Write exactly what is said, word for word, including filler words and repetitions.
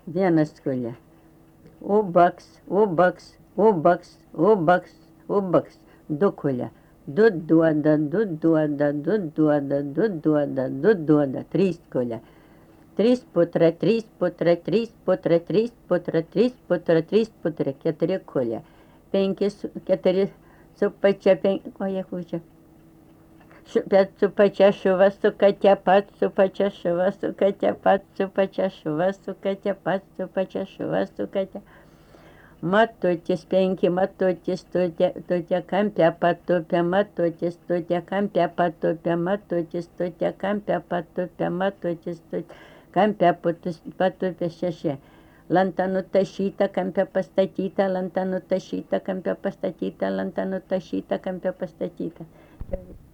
Vienas kulia. Ubaks, ubaks, ubaks, ubaks, ubaks. Du kulia. Du duoda, du duoda, du duoda, du duoda, du duoda. Trys kulia. Trys putra, trys putra, trys putra, trys putra, trys putra, trys putra, keturi kulia. Penki, su, keturi su pačia, penki, o jie kučia. Su, bet su pačia šuva, su katė pat, su pačia šuva, su katė pat, su pačia šuva, su katė pat, su pačia šuva, su katė. Matutis penki, matutis tutė, tutė kampė patupė, matutis tutė kampė patupė, matutis tutė kampė patupė, matutis tutė kampė patupė šeši. Lanta nutašyta, kampė pastatyta, lanta nutašyta, kampė pastatyta, lanta nutašyta, kampė pastatyta.